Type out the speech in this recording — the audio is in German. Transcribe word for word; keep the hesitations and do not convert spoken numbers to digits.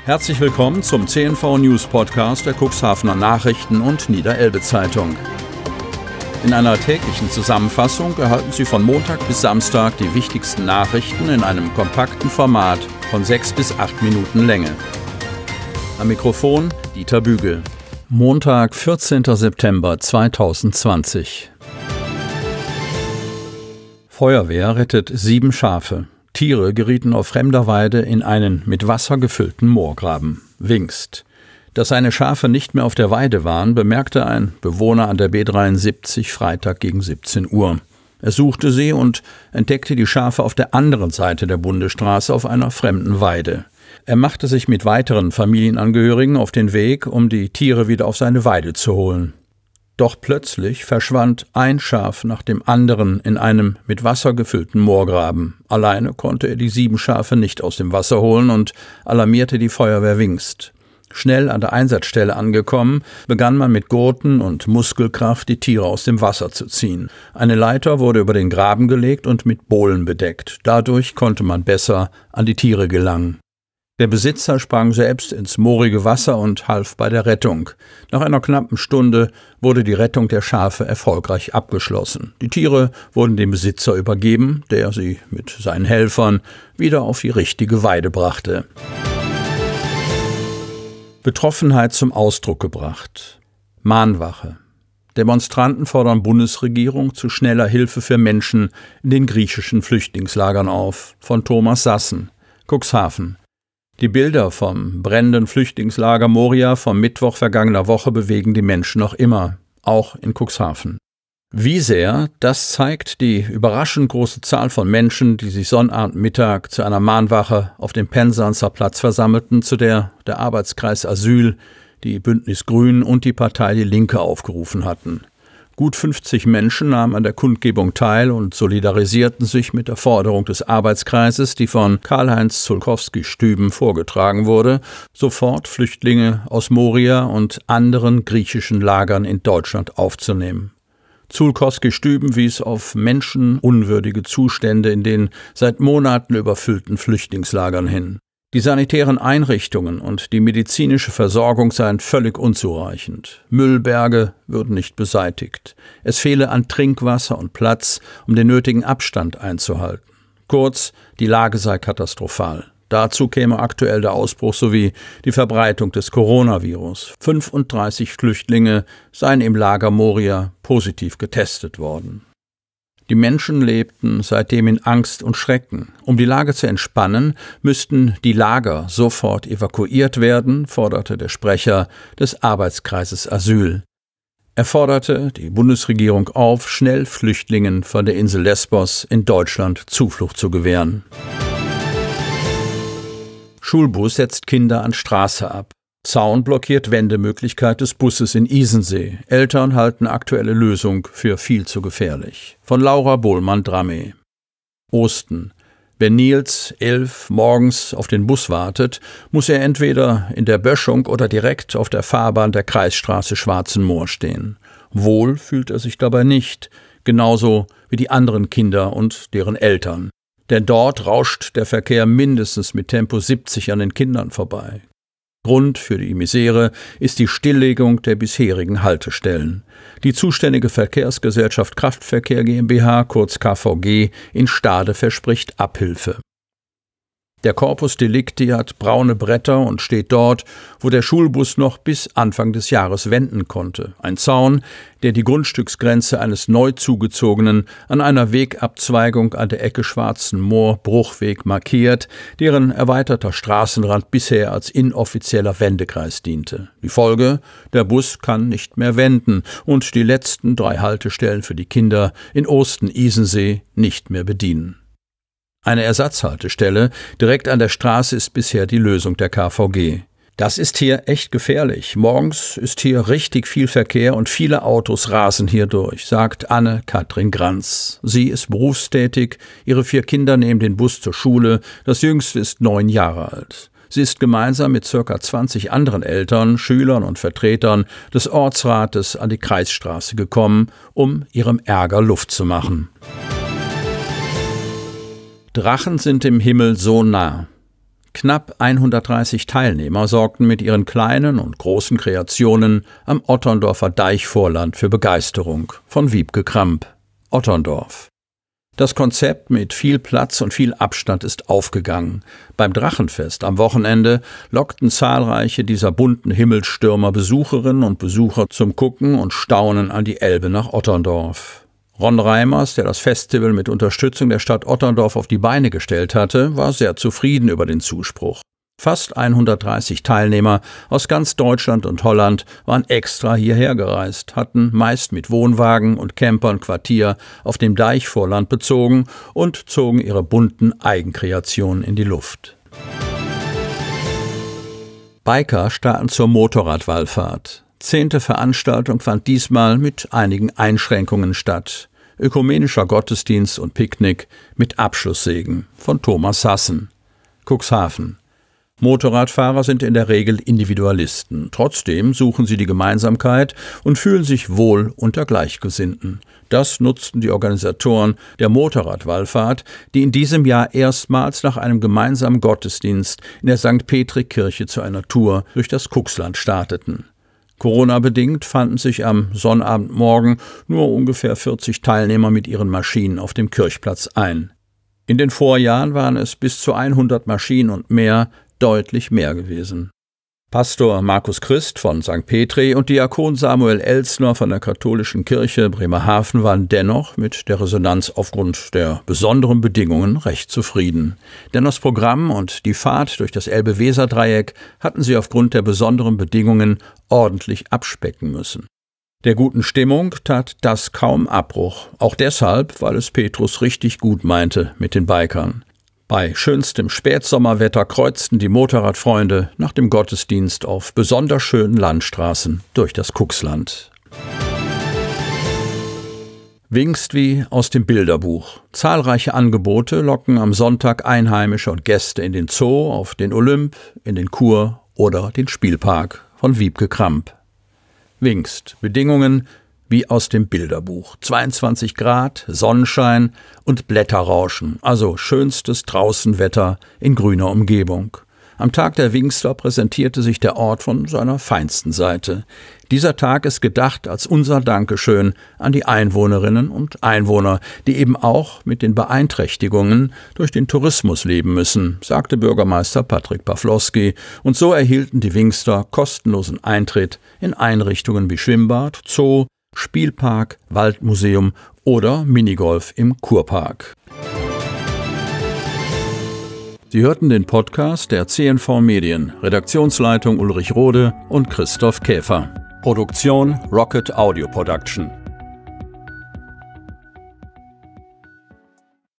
Herzlich willkommen zum C N V News Podcast der Cuxhavener Nachrichten und Niederelbe Zeitung. In einer täglichen Zusammenfassung erhalten Sie von Montag bis Samstag die wichtigsten Nachrichten in einem kompakten Format von sechs bis acht Minuten Länge. Am Mikrofon Dieter Bügel. Montag, vierzehnter September zweitausendzwanzig. Feuerwehr rettet sieben Schafe. Tiere gerieten auf fremder Weide in einen mit Wasser gefüllten Moorgraben. Wingst. Dass seine Schafe nicht mehr auf der Weide waren, bemerkte ein Bewohner an der B dreiundsiebzig Freitag gegen siebzehn Uhr. Er suchte sie und entdeckte die Schafe auf der anderen Seite der Bundesstraße auf einer fremden Weide. Er machte sich mit weiteren Familienangehörigen auf den Weg, um die Tiere wieder auf seine Weide zu holen. Doch plötzlich verschwand ein Schaf nach dem anderen in einem mit Wasser gefüllten Moorgraben. Alleine konnte er die sieben Schafe nicht aus dem Wasser holen und alarmierte die Feuerwehr Wingst. Schnell an der Einsatzstelle angekommen, begann man mit Gurten und Muskelkraft die Tiere aus dem Wasser zu ziehen. Eine Leiter wurde über den Graben gelegt und mit Bohlen bedeckt. Dadurch konnte man besser an die Tiere gelangen. Der Besitzer sprang selbst ins moorige Wasser und half bei der Rettung. Nach einer knappen Stunde wurde die Rettung der Schafe erfolgreich abgeschlossen. Die Tiere wurden dem Besitzer übergeben, der sie mit seinen Helfern wieder auf die richtige Weide brachte. Betroffenheit zum Ausdruck gebracht. Mahnwache. Demonstranten fordern Bundesregierung zu schneller Hilfe für Menschen in den griechischen Flüchtlingslagern auf. Von Thomas Sassen. Cuxhaven. Die Bilder vom brennenden Flüchtlingslager Moria vom Mittwoch vergangener Woche bewegen die Menschen noch immer, auch in Cuxhaven. Wie sehr, das zeigt die überraschend große Zahl von Menschen, die sich Sonnabendmittag zu einer Mahnwache auf dem Pensanzer Platz versammelten, zu der der Arbeitskreis Asyl, die Bündnis Grün und die Partei Die Linke aufgerufen hatten. Gut fünfzig Menschen nahmen an der Kundgebung teil und solidarisierten sich mit der Forderung des Arbeitskreises, die von Karl-Heinz Zulkowski-Stüben vorgetragen wurde, sofort Flüchtlinge aus Moria und anderen griechischen Lagern in Deutschland aufzunehmen. Zulkowski-Stüben wies auf menschenunwürdige Zustände in den seit Monaten überfüllten Flüchtlingslagern hin. Die sanitären Einrichtungen und die medizinische Versorgung seien völlig unzureichend. Müllberge würden nicht beseitigt. Es fehle an Trinkwasser und Platz, um den nötigen Abstand einzuhalten. Kurz, die Lage sei katastrophal. Dazu käme aktuell der Ausbruch sowie die Verbreitung des Coronavirus. fünfunddreißig Flüchtlinge seien im Lager Moria positiv getestet worden. Die Menschen lebten seitdem in Angst und Schrecken. Um die Lage zu entspannen, müssten die Lager sofort evakuiert werden, forderte der Sprecher des Arbeitskreises Asyl. Er forderte die Bundesregierung auf, schnell Flüchtlingen von der Insel Lesbos in Deutschland Zuflucht zu gewähren. Schulbus setzt Kinder an Straße ab. Zaun blockiert Wendemöglichkeit des Busses in Isensee. Eltern halten aktuelle Lösung für viel zu gefährlich. Von Laura Bohlmann-Dramme. Osten. Wenn Nils, elf, morgens auf den Bus wartet, muss er entweder in der Böschung oder direkt auf der Fahrbahn der Kreisstraße Schwarzenmoor stehen. Wohl fühlt er sich dabei nicht, genauso wie die anderen Kinder und deren Eltern. Denn dort rauscht der Verkehr mindestens mit Tempo siebzig an den Kindern vorbei. Grund für die Misere ist die Stilllegung der bisherigen Haltestellen. Die zuständige Verkehrsgesellschaft Kraftverkehr GmbH, kurz K V G, in Stade verspricht Abhilfe. Der Corpus Delicti hat braune Bretter und steht dort, wo der Schulbus noch bis Anfang des Jahres wenden konnte. Ein Zaun, der die Grundstücksgrenze eines neu zugezogenen an einer Wegabzweigung an der Ecke Schwarzenmoor-Bruchweg markiert, deren erweiterter Straßenrand bisher als inoffizieller Wendekreis diente. Die Folge: Der Bus kann nicht mehr wenden und die letzten drei Haltestellen für die Kinder in Osten-Isensee nicht mehr bedienen. Eine Ersatzhaltestelle direkt an der Straße ist bisher die Lösung der K V G. Das ist hier echt gefährlich. Morgens ist hier richtig viel Verkehr und viele Autos rasen hier durch, sagt Anne-Kathrin Granz. Sie ist berufstätig, ihre vier Kinder nehmen den Bus zur Schule, das jüngste ist neun Jahre alt. Sie ist gemeinsam mit ca. zwanzig anderen Eltern, Schülern und Vertretern des Ortsrates an die Kreisstraße gekommen, um ihrem Ärger Luft zu machen. Drachen sind im Himmel so nah. Knapp hundertdreißig Teilnehmer sorgten mit ihren kleinen und großen Kreationen am Otterndorfer Deichvorland für Begeisterung von Wiebke Kramp. Otterndorf. Das Konzept mit viel Platz und viel Abstand ist aufgegangen. Beim Drachenfest am Wochenende lockten zahlreiche dieser bunten Himmelstürmer Besucherinnen und Besucher zum Gucken und Staunen an die Elbe nach Otterndorf. Ron Reimers, der das Festival mit Unterstützung der Stadt Otterndorf auf die Beine gestellt hatte, war sehr zufrieden über den Zuspruch. Fast hundertdreißig Teilnehmer aus ganz Deutschland und Holland waren extra hierher gereist, hatten meist mit Wohnwagen und Campern Quartier auf dem Deichvorland bezogen und zogen ihre bunten Eigenkreationen in die Luft. Biker starten zur Motorradwallfahrt. Zehnte Veranstaltung fand diesmal mit einigen Einschränkungen statt. Ökumenischer Gottesdienst und Picknick mit Abschlusssegen von Thomas Sassen. Cuxhaven. Motorradfahrer sind in der Regel Individualisten. Trotzdem suchen sie die Gemeinsamkeit und fühlen sich wohl unter Gleichgesinnten. Das nutzten die Organisatoren der Motorradwallfahrt, die in diesem Jahr erstmals nach einem gemeinsamen Gottesdienst in der Sankt Petri-Kirche zu einer Tour durch das Cuxland starteten. Corona-bedingt fanden sich am Sonnabendmorgen nur ungefähr vierzig Teilnehmer mit ihren Maschinen auf dem Kirchplatz ein. In den Vorjahren waren es bis zu hundert Maschinen und mehr, deutlich mehr gewesen. Pastor Markus Christ von Sankt Petri und Diakon Samuel Elsner von der katholischen Kirche Bremerhaven waren dennoch mit der Resonanz aufgrund der besonderen Bedingungen recht zufrieden. Denn das Programm und die Fahrt durch das Elbe-Weser-Dreieck hatten sie aufgrund der besonderen Bedingungen ordentlich abspecken müssen. Der guten Stimmung tat das kaum Abbruch, auch deshalb, weil es Petrus richtig gut meinte mit den Bikern. Bei schönstem Spätsommerwetter kreuzten die Motorradfreunde nach dem Gottesdienst auf besonders schönen Landstraßen durch das Cuxland. Winkst wie aus dem Bilderbuch. Zahlreiche Angebote locken am Sonntag Einheimische und Gäste in den Zoo, auf den Olymp, in den Kur oder den Spielpark von Wiebke Kramp. Winkst. Bedingungen wie aus dem Bilderbuch. zweiundzwanzig Grad, Sonnenschein und Blätterrauschen, also schönstes Draußenwetter in grüner Umgebung. Am Tag der Winkster präsentierte sich der Ort von seiner feinsten Seite. Dieser Tag ist gedacht als unser Dankeschön an die Einwohnerinnen und Einwohner, die eben auch mit den Beeinträchtigungen durch den Tourismus leben müssen, sagte Bürgermeister Patrick Pawlowski. Und so erhielten die Winkster kostenlosen Eintritt in Einrichtungen wie Schwimmbad, Zoo, Spielpark, Waldmuseum oder Minigolf im Kurpark. Sie hörten den Podcast der C N V Medien, Redaktionsleitung Ulrich Rode und Christoph Käfer. Produktion Rocket Audio Production.